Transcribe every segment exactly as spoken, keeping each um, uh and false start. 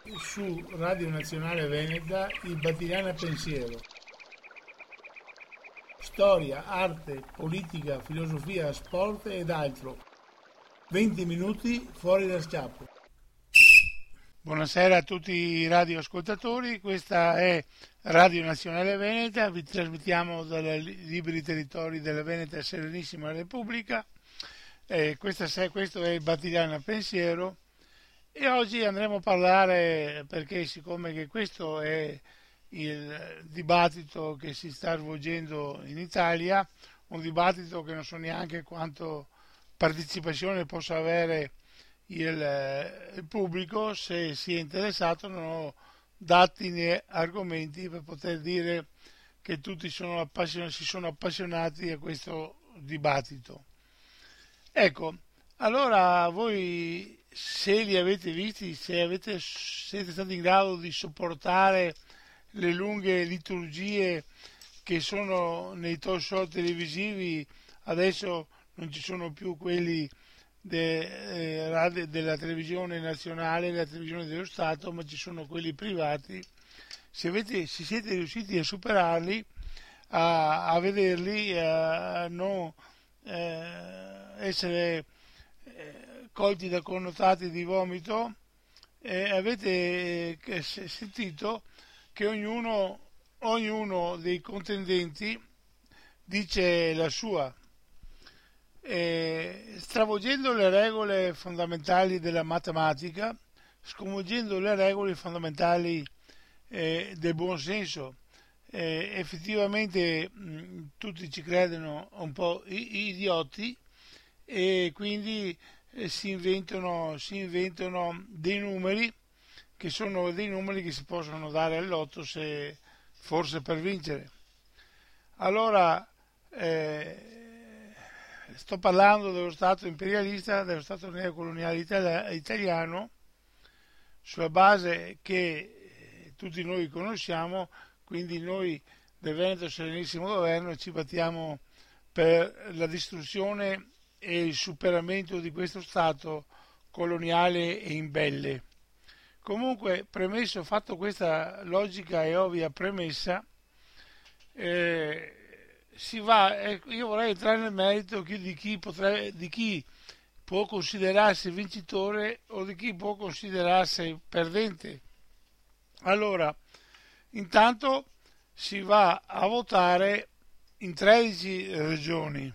su Radio Nazionale Veneta il Battigliana Pensiero. Storia, arte, politica, filosofia, sport ed altro. venti minuti fuori da schiaffo. Buonasera a tutti i radioascoltatori, questa è Radio Nazionale Veneta, vi trasmettiamo dai liberi territori della Veneta Serenissima Repubblica. Eh, questa, questo è il Battigliana Pensiero e oggi andremo a parlare, perché siccome che questo è il dibattito che si sta svolgendo in Italia, un dibattito che non so neanche quanto partecipazione possa avere il, il pubblico, se si è interessato non ho dati né argomenti per poter dire che tutti sono appassion- si sono appassionati a questo dibattito. Ecco, allora voi se li avete visti, se avete, siete stati in grado di sopportare le lunghe liturgie che sono nei talk show televisivi, adesso non ci sono più quelli de, eh, radio, della televisione nazionale, della televisione dello Stato, ma ci sono quelli privati. Se, avete, se siete riusciti a superarli, a, a vederli, a non eh, essere eh, colti da connotati di vomito, eh, avete eh, sentito che ognuno, ognuno dei contendenti dice la sua, eh, stravolgendo le regole fondamentali della matematica, sconvolgendo le regole fondamentali eh, del buon senso. Eh, effettivamente mh, tutti ci credono un po' i- idioti e quindi eh, si inventano, si inventano dei numeri che sono dei numeri che si possono dare al lotto, se forse per vincere. Allora eh, sto parlando dello Stato imperialista, dello Stato neocoloniale itali- italiano, sulla base che eh, tutti noi conosciamo. Quindi noi del Veneto Serenissimo Governo ci battiamo per la distruzione e il superamento di questo Stato coloniale e imbelle. Comunque, premesso, fatto questa logica e ovvia premessa, eh, si va, eh, io vorrei entrare nel merito di chi, potrebbe, di chi può considerarsi vincitore o di chi può considerarsi perdente. Allora, intanto si va a votare in tredici regioni,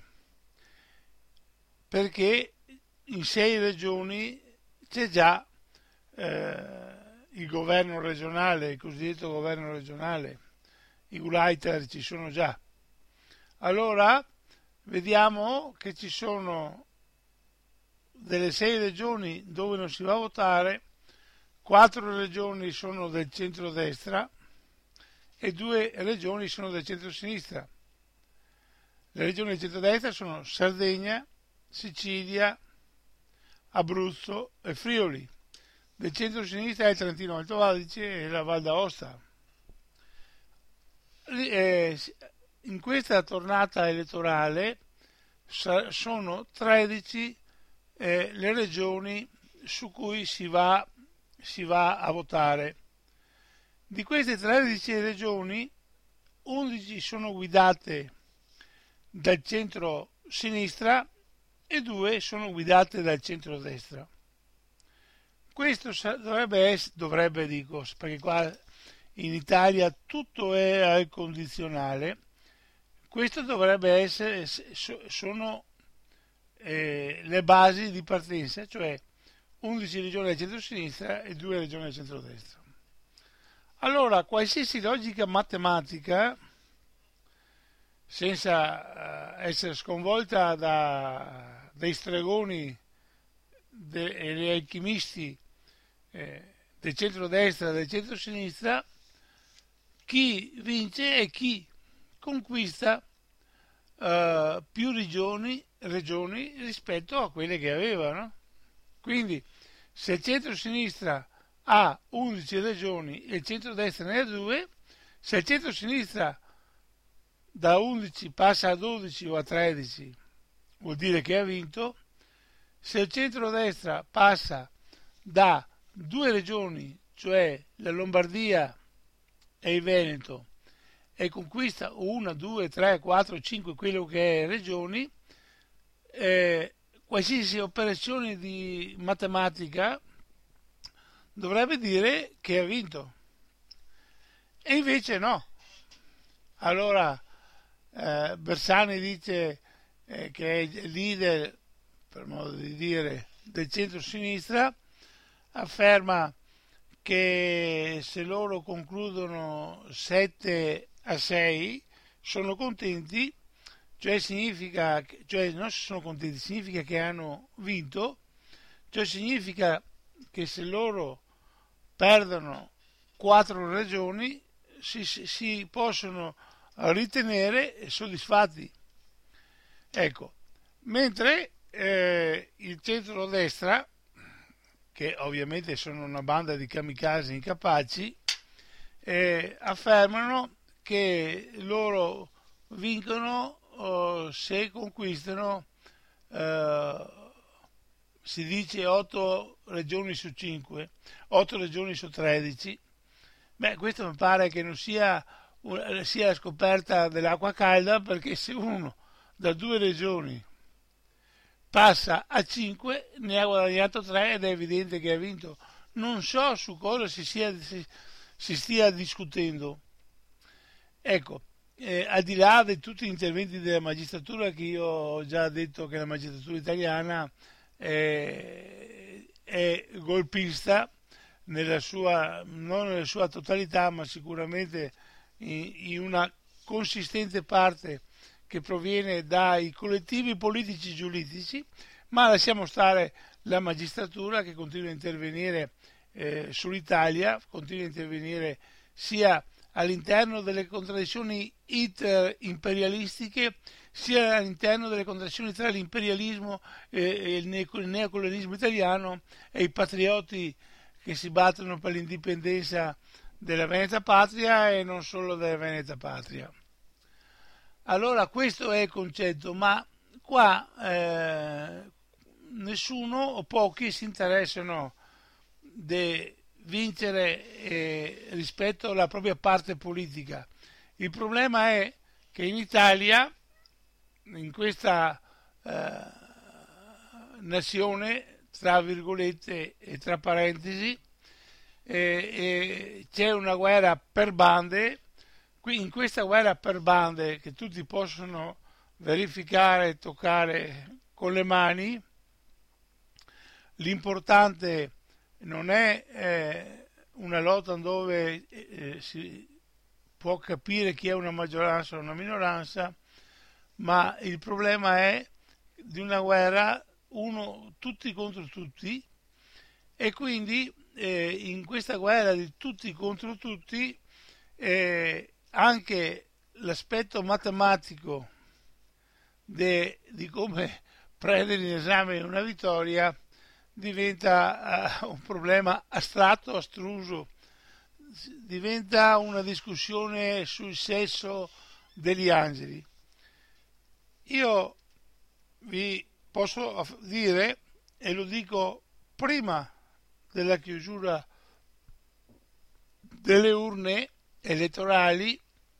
perché in sei regioni c'è già eh, il governo regionale, il cosiddetto governo regionale, i Gauleiter ci sono già. Allora vediamo che ci sono delle sei regioni dove non si va a votare, quattro regioni sono del centrodestra e due regioni sono del centro-sinistra. Le regioni del centrodestra sono Sardegna, Sicilia, Abruzzo e Friuli. Del centro-sinistra è il Trentino Alto Adige e la Val d'Aosta. In questa tornata elettorale sono tredici eh, le regioni su cui si va, si va a votare. Di queste tredici regioni, undici sono guidate dal centro-sinistra e due sono guidate dal centro-destra. Questo dovrebbe essere, dovrebbe dico, perché qua in Italia tutto è al condizionale, questo dovrebbe essere, sono eh, le basi di partenza, cioè undici regioni del centro-sinistra e due regioni del centro-destra. Allora, qualsiasi logica matematica, senza uh, essere sconvolta da, dai stregoni de, e degli alchimisti eh, del centro-destra e del centro-sinistra, chi vince è chi conquista uh, più regioni, regioni rispetto a quelle che avevano. Quindi, se il centro-sinistra ha undici regioni e il centrodestra ne ha due, se il centro-sinistra da undici passa a dodici o a tredici vuol dire che ha vinto, se il centrodestra passa da due regioni cioè la Lombardia e il Veneto, e conquista una, due, tre, quattro, cinque, quello che è regioni, eh, qualsiasi operazione di matematica dovrebbe dire che ha vinto. E invece no. Allora eh, Bersani dice eh, che è il leader, per modo di dire, del centro-sinistra, afferma che se loro concludono sette a sei sono contenti, cioè significa, cioè non sono contenti, significa che hanno vinto, cioè significa che se loro perdono quattro regioni si, si possono ritenere soddisfatti. Ecco, mentre eh, il centro-destra, che ovviamente sono una banda di kamikaze incapaci, eh, affermano che loro vincono oh, se conquistano, eh, si dice, otto regioni su cinque, otto regioni su tredici. Beh, questo mi pare che non sia, sia la scoperta dell'acqua calda, perché se uno da due regioni passa a cinque, ne ha guadagnato tre ed è evidente che ha vinto. Non so su cosa si, sia, si, si stia discutendo. Ecco, eh, al di là di tutti gli interventi della magistratura, che io ho già detto che la magistratura italiana è, è golpista, nella sua, non nella sua totalità, ma sicuramente in, in una consistente parte che proviene dai collettivi politici giuridici, ma lasciamo stare la magistratura che continua a intervenire eh, sull'Italia, continua a intervenire sia all'interno delle contraddizioni inter-imperialistiche, sia all'interno delle contraddizioni tra l'imperialismo e il neocolonialismo italiano e i patrioti che si battono per l'indipendenza della Veneta Patria e non solo della Veneta Patria. Allora questo è il concetto, ma qua eh, nessuno o pochi si interessano di vincere eh, rispetto alla propria parte politica. Il problema è che in Italia, in questa eh, nazione, tra virgolette e tra parentesi, eh, eh, c'è una guerra per bande. Qui in questa guerra per bande, che tutti possono verificare e toccare con le mani, l'importante non è eh, una lotta dove eh, si può capire chi è una maggioranza o una minoranza, ma il problema è di una guerra uno tutti contro tutti, e quindi eh, in questa guerra di tutti contro tutti eh, anche l'aspetto matematico de, di come prendere in esame una vittoria diventa uh, un problema astratto, astruso, diventa una discussione sul sesso degli angeli. Io vi posso dire, e lo dico prima della chiusura delle urne elettorali,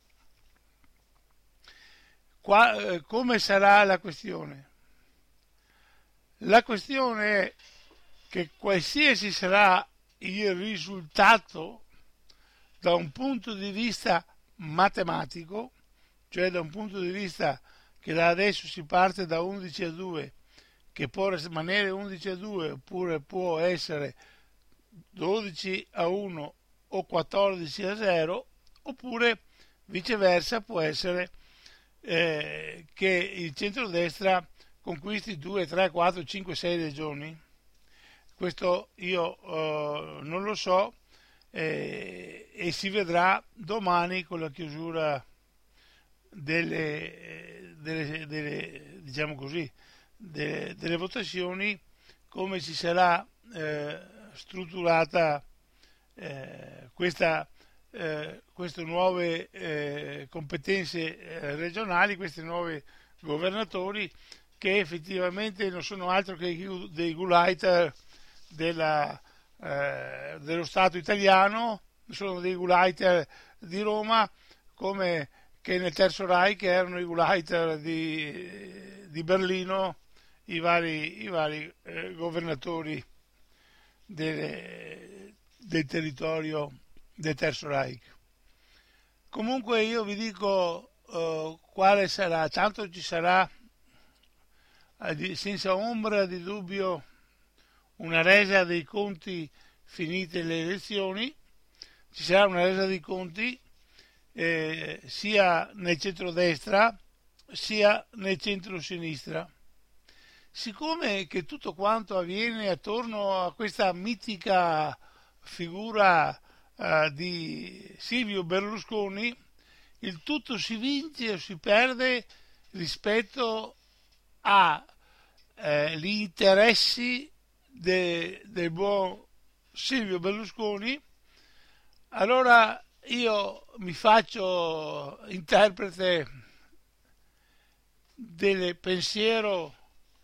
qua, eh, come sarà la questione. La questione è che qualsiasi sarà il risultato da un punto di vista matematico, cioè da un punto di vista che da adesso si parte da undici a due, che può rimanere undici a due oppure può essere dodici a uno o quattordici a zero, oppure viceversa può essere eh, che il centrodestra conquisti due, tre, quattro, cinque, sei regioni. Questo io eh, non lo so eh, e si vedrà domani con la chiusura delle, delle, delle diciamo così, delle, delle votazioni, come si sarà eh, strutturata eh, questa Eh, queste nuove eh, competenze eh, regionali, questi nuovi governatori, che effettivamente non sono altro che dei Gauleiter della eh, dello Stato italiano, sono dei Gauleiter di Roma, come che nel Terzo Reich erano i Gauleiter di, di Berlino, i vari, i vari eh, governatori del, del territorio del Terzo Reich. Comunque io vi dico uh, quale sarà, tanto ci sarà eh, senza ombra di dubbio una resa dei conti finite le elezioni, ci sarà una resa dei conti eh, sia nel centrodestra sia nel centro-sinistra. Siccome che tutto quanto avviene attorno a questa mitica figura uh, di Silvio Berlusconi, il tutto si vince o si perde rispetto agli eh, interessi de, del buon Silvio Berlusconi. Allora io mi faccio interprete del pensiero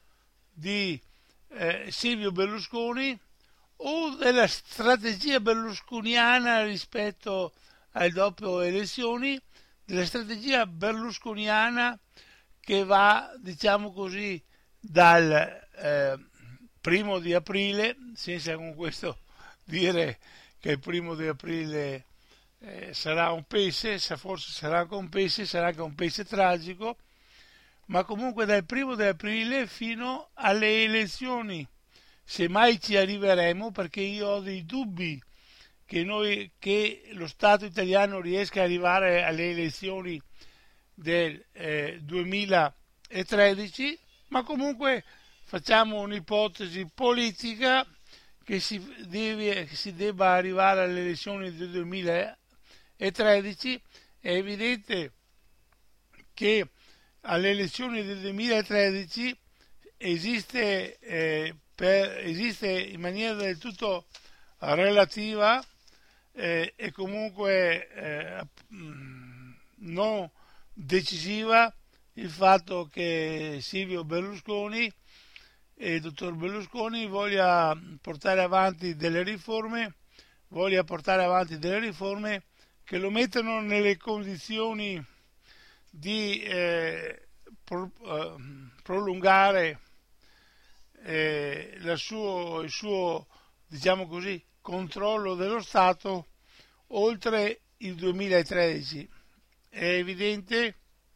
di eh, Silvio Berlusconi o della strategia berlusconiana rispetto alle dopo elezioni, della strategia berlusconiana che va, diciamo così, dal eh, primo di aprile, senza con questo dire che il primo di aprile eh, sarà un pesce, forse sarà anche un pesce, sarà anche un pesce tragico, ma comunque dal primo di aprile fino alle elezioni, se mai ci arriveremo, perché io ho dei dubbi che, noi, che lo Stato italiano riesca ad arrivare alle elezioni del eh, duemilatredici, ma comunque facciamo un'ipotesi politica che si, deve, che si debba arrivare alle elezioni del duemilatredici. È evidente che alle elezioni del duemilatredici esiste, eh, per, esiste in maniera del tutto relativa eh, e comunque eh, non decisiva il fatto che Silvio Berlusconi e il dottor Berlusconi voglia portare avanti delle riforme, voglia portare avanti delle riforme che lo mettono nelle condizioni di eh, pro, eh, prolungare eh, la suo, il suo, diciamo così, controllo dello Stato oltre il duemilatredici. È evidente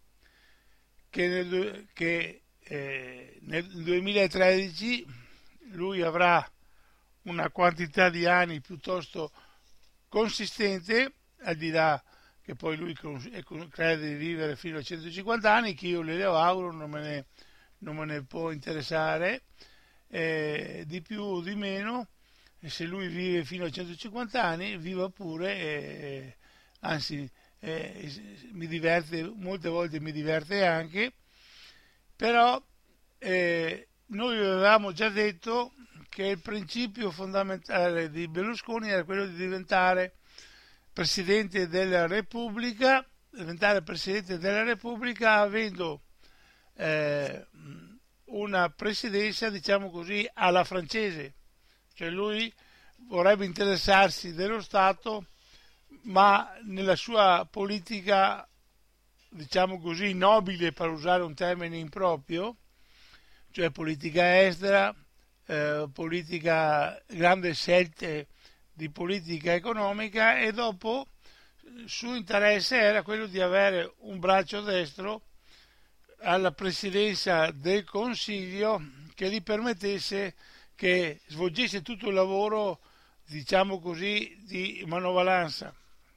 che nel, che, eh, nel duemilatredici lui avrà una quantità di anni piuttosto consistente, al di là che poi lui crede di vivere fino a centocinquanta anni, che io le auguro, non me ne, non me ne può interessare, eh, di più o di meno, e se lui vive fino a centocinquanta anni, viva pure, eh, anzi eh, mi diverte, molte volte mi diverte anche, però eh, noi avevamo già detto che il principio fondamentale di Berlusconi era quello di diventare Presidente della Repubblica, diventare Presidente della Repubblica avendo eh, una presidenza, diciamo così, alla francese, cioè lui vorrebbe interessarsi dello Stato, ma nella sua politica, diciamo così, nobile, per usare un termine improprio, cioè politica estera, eh, politica, grandi scelte di politica economica, e dopo il suo interesse era quello di avere un braccio destro alla presidenza del Consiglio che gli permettesse, che svolgesse tutto il lavoro, diciamo così, di manovalanza.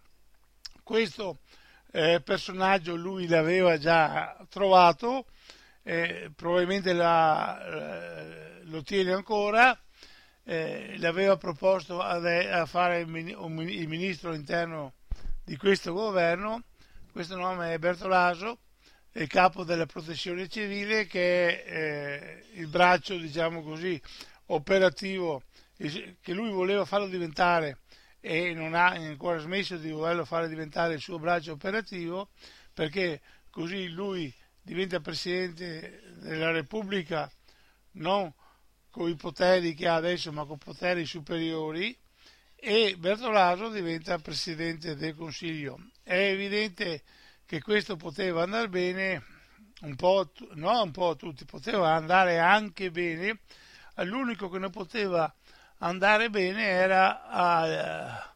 Questo eh, personaggio lui l'aveva già trovato, eh, probabilmente la, eh, lo tiene ancora. Eh, l'aveva proposto a, a fare il, il ministro interno di questo governo. Questo nome è Bertolaso, è il capo della protezione civile, che è eh, il braccio, diciamo così, operativo che lui voleva farlo diventare, e non ha ancora smesso di volerlo fare diventare il suo braccio operativo, perché così lui diventa Presidente della Repubblica non con i poteri che ha adesso, ma con poteri superiori, e Bertolaso diventa Presidente del Consiglio. È evidente che questo poteva andare bene, un po', no, un po' a tutti, poteva andare anche bene, l'unico che non poteva andare bene era a,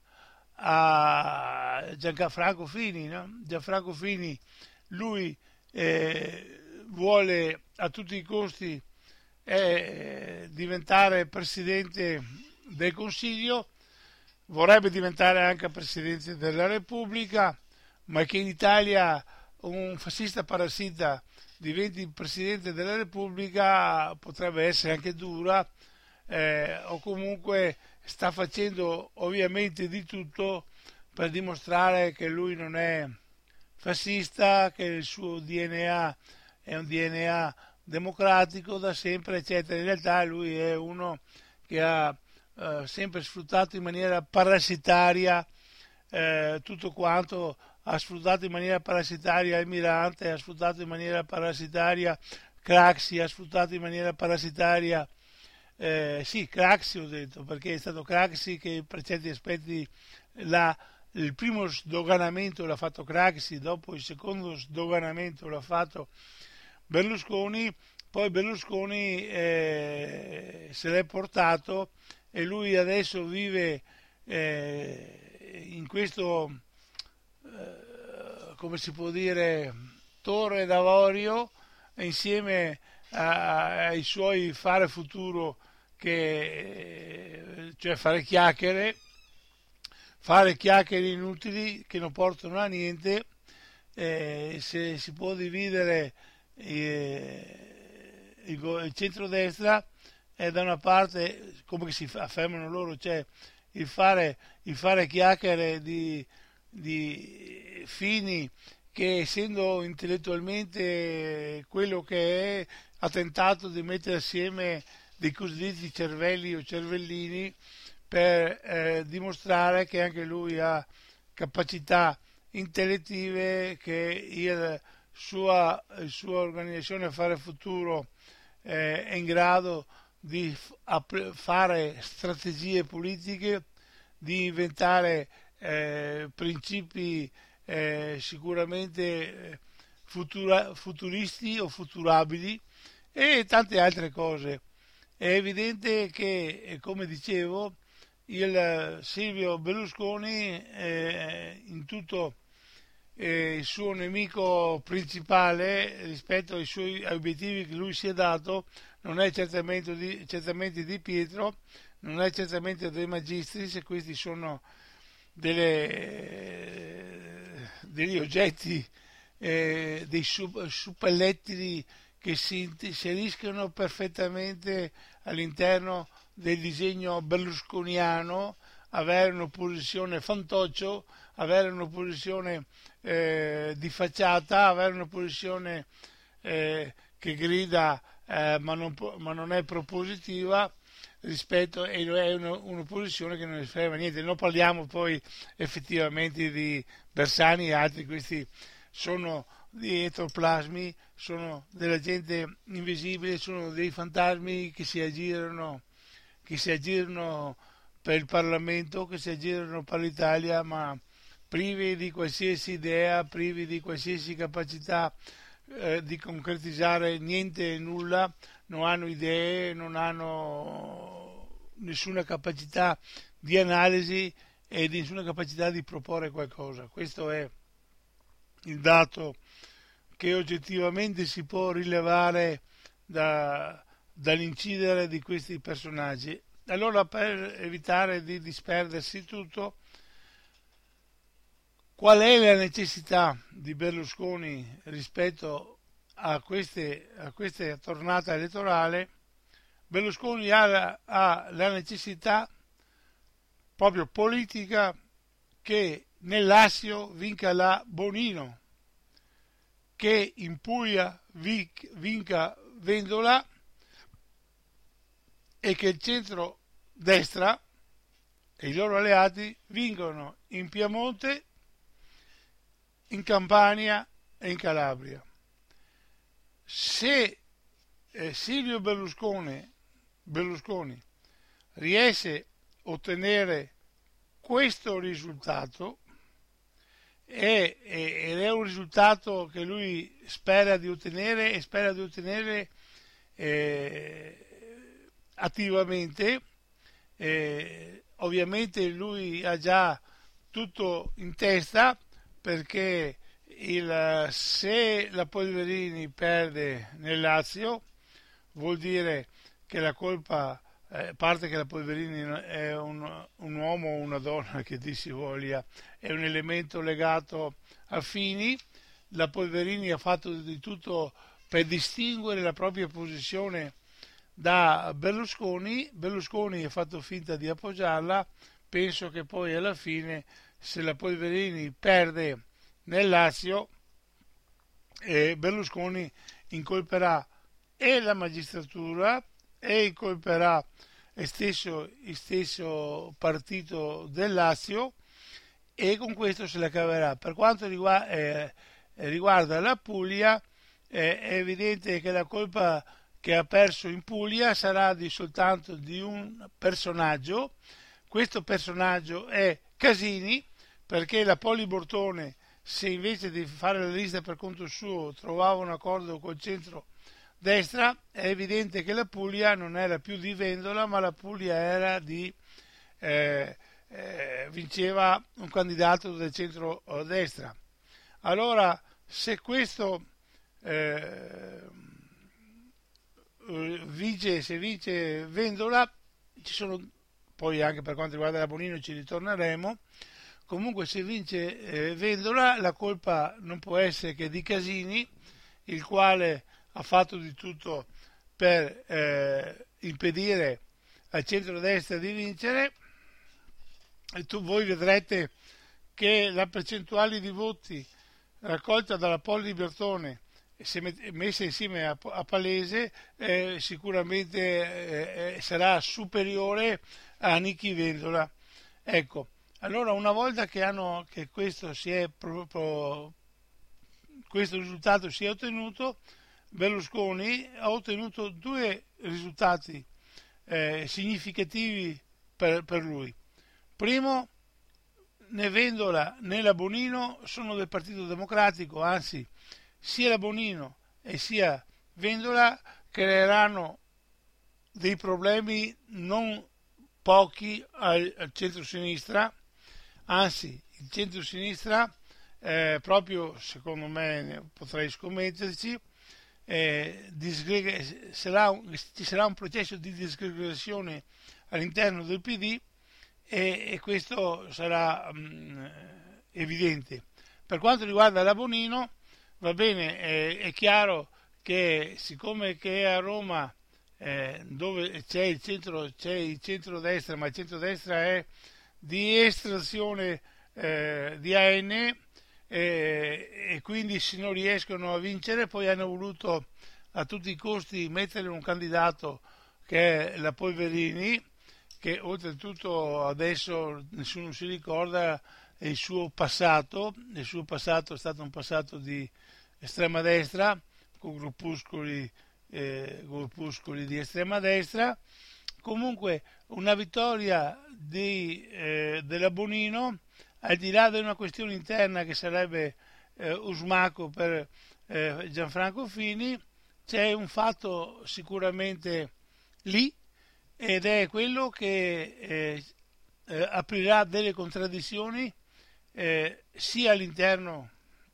a Gianfranco Fini, no? Gianfranco Fini, lui eh, vuole a tutti i costi eh, diventare Presidente del Consiglio, vorrebbe diventare anche Presidente della Repubblica, ma che in Italia un fascista parassita diventi Presidente della Repubblica potrebbe essere anche dura, eh, o comunque sta facendo ovviamente di tutto per dimostrare che lui non è fascista, che il suo D N A è un D N A democratico da sempre, eccetera. In realtà lui è uno che ha eh, sempre sfruttato in maniera parassitaria eh, tutto quanto, ha sfruttato in maniera parassitaria Almirante, ha sfruttato in maniera parassitaria Craxi, ha sfruttato in maniera parassitaria eh, sì, Craxi ho detto, perché è stato Craxi che per certi aspetti la, il primo sdoganamento l'ha fatto Craxi, dopo il secondo sdoganamento l'ha fatto Berlusconi, poi Berlusconi eh, se l'è portato e lui adesso vive eh, in questo, eh, come si può dire, torre d'avorio insieme a, ai suoi fare futuro, che, cioè fare chiacchiere, fare chiacchiere inutili che non portano a niente. Eh, se si può dividere eh, il, il centrodestra è da una parte, come si affermano loro, cioè il fare, il fare chiacchiere di, di Fini, che essendo intellettualmente quello che è, ha tentato di mettere assieme dei cosiddetti cervelli o cervellini per eh, dimostrare che anche lui ha capacità intellettive, che il sua, la sua organizzazione Affare Futuro eh, è in grado di f- fare strategie politiche, di inventare eh, principi eh, sicuramente futura, futuristi o futurabili e tante altre cose. È evidente che, come dicevo, il Silvio Berlusconi eh, in tutto eh, il suo nemico principale rispetto ai suoi obiettivi che lui si è dato non è certamente di, certamente di Pietro, non è certamente dei Magistris, e questi sono delle, degli oggetti, eh, dei suppellettili che si inseriscono perfettamente all'interno del disegno berlusconiano, avere un'opposizione fantoccio, avere un'opposizione eh, di facciata, avere un'opposizione eh, che grida eh, ma, non, ma non è propositiva, rispetto, e è un'opposizione che non ne frega niente. Non parliamo poi effettivamente di Bersani e altri, questi sono di etoplasmi, sono della gente invisibile, sono dei fantasmi che si aggirano, che si aggirano per il Parlamento, che si aggirano per l'Italia, ma privi di qualsiasi idea, privi di qualsiasi capacità eh, di concretizzare niente e nulla, non hanno idee, non hanno nessuna capacità di analisi e nessuna capacità di proporre qualcosa. Questo è il dato che oggettivamente si può rilevare da, dall'incidere di questi personaggi. Allora, per evitare di disperdersi tutto, qual è la necessità di Berlusconi rispetto a queste, a questa tornata elettorale? Berlusconi ha la, ha la necessità proprio politica che nel Lazio vinca la Bonino, che in Puglia vinca Vendola e che il centro-destra e i loro alleati vincono in Piemonte, in Campania e in Calabria. Se eh, Silvio Berlusconi Berlusconi riesce a ottenere questo risultato, è, è- ed è un risultato che lui spera di ottenere e spera di ottenere eh, attivamente. Eh, ovviamente lui ha già tutto in testa, perché il, se la Polverini perde nel Lazio vuol dire che la colpa, eh, a parte che la Polverini è un, un uomo o una donna che di si voglia, è un elemento legato a Fini. La Polverini ha fatto di tutto per distinguere la propria posizione da Berlusconi. Berlusconi ha fatto finta di appoggiarla. Penso che poi alla fine, se la Polverini perde nel Lazio, eh, Berlusconi incolperà e la magistratura e incolperà il stesso, il stesso partito del Lazio, e con questo se la caverà. Per quanto riguarda, eh, riguarda la Puglia, eh, è evidente che la colpa che ha perso in Puglia sarà di soltanto di un personaggio. Questo personaggio è Casini, perché la Poli Bortone, se invece di fare la lista per conto suo trovava un accordo col centro-destra, è evidente che la Puglia non era più di Vendola, ma la Puglia era di eh, eh, vinceva un candidato del centro-destra. Allora, se questo eh, vince, se vince Vendola, ci sono, poi anche per quanto riguarda la Bonino ci ritorneremo. Comunque, se vince eh, Vendola, la colpa non può essere che di Casini, il quale ha fatto di tutto per eh, impedire al centrodestra di vincere. E tu, voi vedrete che la percentuale di voti raccolta dalla Poli Bertone, se messa insieme a, a Palese, eh, sicuramente eh, sarà superiore a Nichi Vendola. Ecco, allora, una volta che, hanno, che questo, si è pro, pro, questo risultato si è ottenuto, Berlusconi ha ottenuto due risultati eh, significativi per, per lui. Primo, né Vendola né la Bonino sono del Partito Democratico, anzi, sia la Bonino e sia Vendola creeranno dei problemi non pochi al, al centro-sinistra. Anzi, il centro-sinistra, eh, proprio secondo me, potrei scommetterci, eh, disgrega- sarà un, ci sarà un processo di disgregazione all'interno del P D, e, e questo sarà mh, evidente. Per quanto riguarda la Bonino, va bene, eh, è chiaro che siccome che a Roma, eh, dove c'è il centro, c'è il centrodestra, ma il centrodestra è di estrazione eh, di A N, eh, e quindi se non riescono a vincere, poi hanno voluto a tutti i costi mettere un candidato che è la Polverini, che oltretutto adesso nessuno si ricorda il suo passato. Il suo passato è stato un passato di estrema destra, con gruppuscoli, eh, gruppuscoli di estrema destra. Comunque, una vittoria di, eh, della Bonino, al di là di una questione interna che sarebbe eh, usmaco per eh, Gianfranco Fini, c'è un fatto sicuramente lì, ed è quello che eh, eh, aprirà delle contraddizioni eh, sia all'interno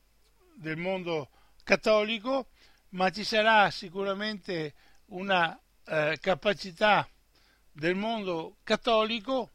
del mondo cattolico, ma ci sarà sicuramente una eh, capacità del mondo cattolico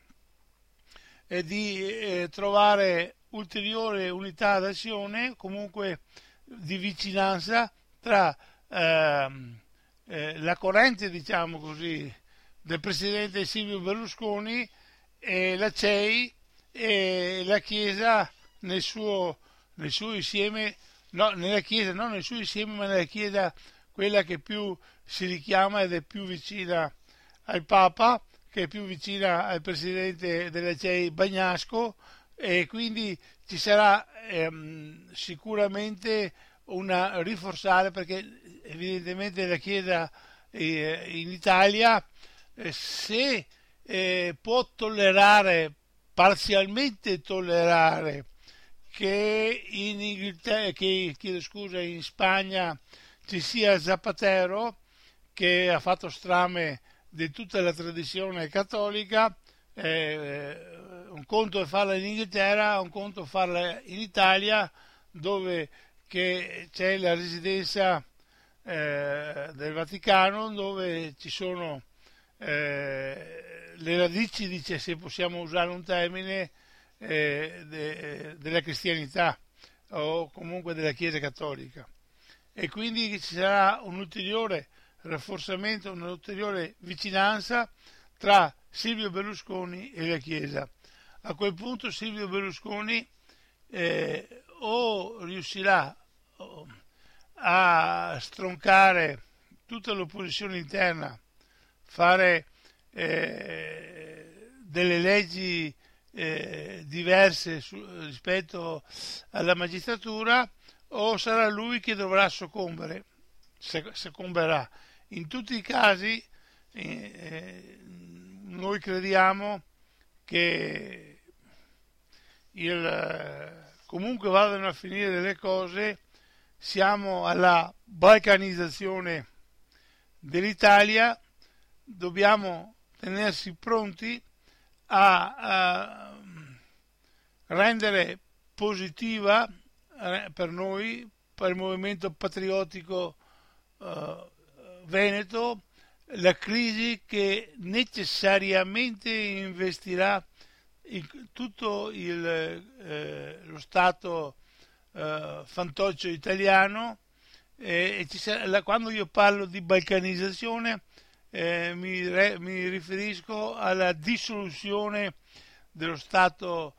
eh, di eh, trovare ulteriore unità d'azione, comunque di vicinanza tra ehm, eh, la corrente, diciamo così, del presidente Silvio Berlusconi e la C E I e la Chiesa nel suo, nel suo insieme, no, nella Chiesa, non nel suo insieme, ma nella Chiesa quella che più si richiama ed è più vicina al Papa, che è più vicina al presidente della C E I Bagnasco, e quindi ci sarà ehm, sicuramente una rinforzare, perché evidentemente la Chiesa eh, in Italia, eh, se eh, può tollerare, parzialmente tollerare, che in Inghilterra, che, chiedo scusa, in Spagna ci sia Zapatero, che ha fatto strame di tutta la tradizione cattolica. Eh, un conto è farla in Inghilterra, un conto è farla in Italia, dove che c'è la residenza eh, del Vaticano, dove ci sono eh, le radici, dice, se possiamo usare un termine, eh, de, della cristianità o comunque della Chiesa cattolica, e quindi ci sarà un ulteriore rafforzamento, un'ulteriore vicinanza tra Silvio Berlusconi e la Chiesa. A quel punto Silvio Berlusconi eh, o riuscirà a stroncare tutta l'opposizione interna, fare eh, delle leggi eh, diverse su, rispetto alla magistratura, o sarà lui che dovrà soccombere, soccomberà. In tutti i casi eh, noi crediamo che il, comunque vadano a finire delle cose, siamo alla balcanizzazione dell'Italia, dobbiamo tenersi pronti a, a rendere positiva eh, per noi, per il movimento patriottico eh, veneto, la crisi che necessariamente investirà il, tutto il, eh, lo Stato eh, fantoccio italiano, eh, e ci sarà, la, quando io parlo di balcanizzazione eh, mi, re, mi riferisco alla dissoluzione dello Stato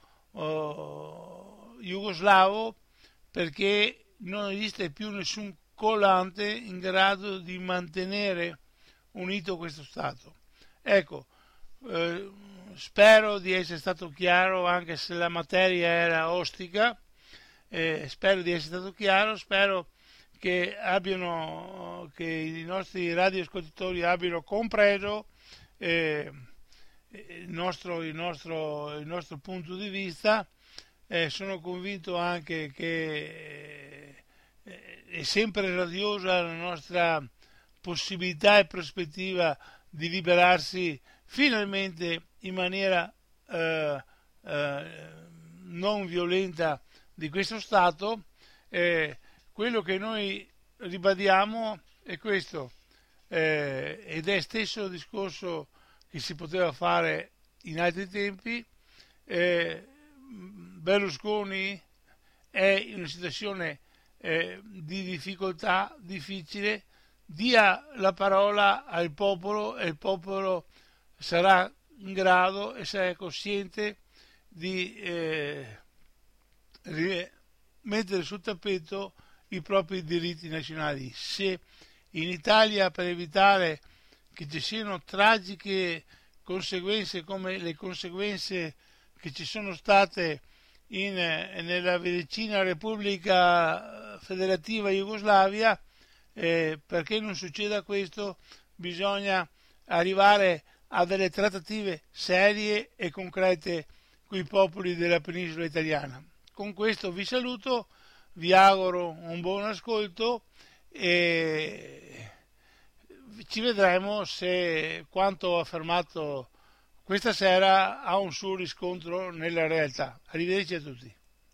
eh, jugoslavo, perché non esiste più nessun collante in grado di mantenere unito questo Stato. Ecco, eh, spero di essere stato chiaro, anche se la materia era ostica, eh, spero di essere stato chiaro, spero che abbiano, che i nostri radioascoltatori abbiano compreso eh, il, nostro, il, nostro, il nostro punto di vista. Eh, sono convinto anche che eh, è sempre radiosa la nostra possibilità e prospettiva di liberarsi finalmente in maniera eh, eh, non violenta di questo Stato. Eh, quello che noi ribadiamo è questo, eh, ed è stesso discorso che si poteva fare in altri tempi. eh, Berlusconi è in una situazione eh, di difficoltà difficile, dia la parola al popolo e il popolo sarà in grado e sarà cosciente di eh, mettere sul tappeto i propri diritti nazionali. Se in Italia, per evitare che ci siano tragiche conseguenze come le conseguenze che ci sono state in, nella vicina Repubblica Federativa Jugoslavia, eh, perché non succeda questo, bisogna arrivare a delle trattative serie e concrete con i popoli della penisola italiana. Con questo vi saluto, vi auguro un buon ascolto e ci vedremo se quanto affermato questa sera ha un suo riscontro nella realtà. Arrivederci a tutti.